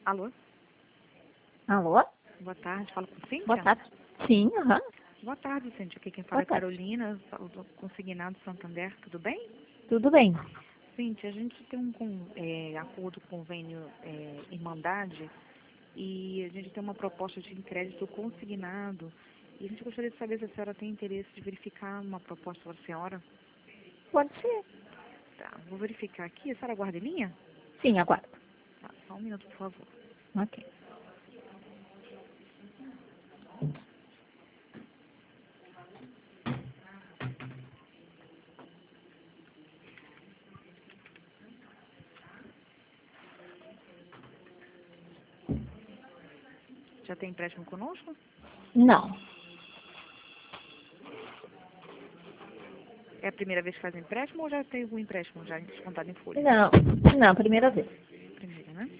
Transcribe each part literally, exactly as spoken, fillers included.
Alô? Alô? Boa tarde, falo com Cíntia? Boa tarde. Sim, aham. Boa tarde, Cíntia. Aqui quem fala Boa é tarde. Carolina, falo do Consignado Santander, tudo bem? Tudo bem. Cíntia, a gente tem um con- é, acordo, convênio, é, Irmandade, e a gente tem uma proposta de crédito consignado, e a gente gostaria de saber se a senhora tem interesse de verificar uma proposta para a senhora. Pode ser. Tá, vou verificar aqui. A senhora guarda em linha? Sim, aguardo. Tá, só um minuto, por favor. Ok. Já tem empréstimo conosco? Não. É a primeira vez que faz empréstimo ou já tem algum empréstimo já descontado em folha? Não. Não, primeira vez. Primeira, né?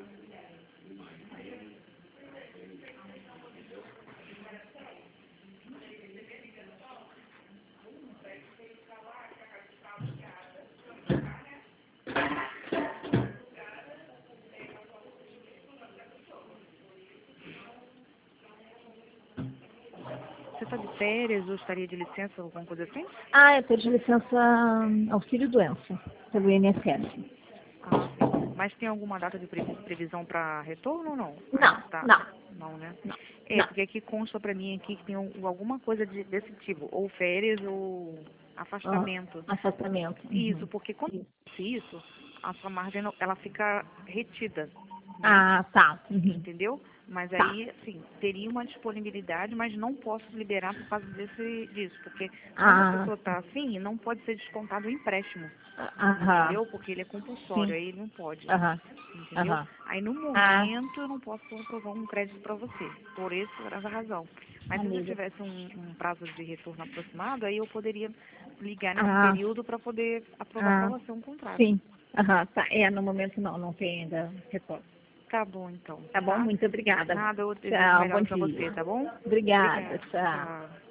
Você está de férias ou estaria de licença ou alguma coisa assim? Ah, eu tenho de licença hum, auxílio-doença, pelo I N S S. Ah, sim. Mas tem alguma data de previ- previsão para retorno ou não? Não, Ainda tá. não, Não, né? não, É, não. porque aqui consta para mim aqui que tem um- alguma coisa de- desse tipo, ou férias ou Ah, afastamento. afastamento. Isso, Uhum. porque quando Isso. acontece isso, a sua margem não- ela fica retida, né? Ah, tá. Uhum. Entendeu? Mas Tá. aí, assim, teria uma disponibilidade, mas não posso liberar por causa desse, disso. Porque quando a Ah, pessoa está assim, não pode ser descontado o empréstimo. aham. Entendeu? Porque ele é compulsório, Sim. aí ele não pode. Aham. Entendeu? Aham. Aí no Ah, momento eu não posso aprovar um crédito para você, por esse, por essa razão. Mas se eu amiga. tivesse um, um prazo de retorno aproximado, aí eu poderia ligar nesse Ah, período para poder aprovar para ah, você um contrato. sim. Aham, tá. É, no momento não, não tem ainda resposta. Tá bom, então, Tá bom? tá? Muito obrigada. Nada, eu desejo o Tchau, bom melhor para dia. você, tá bom? Obrigada, Obrigada. tchau. Tchau.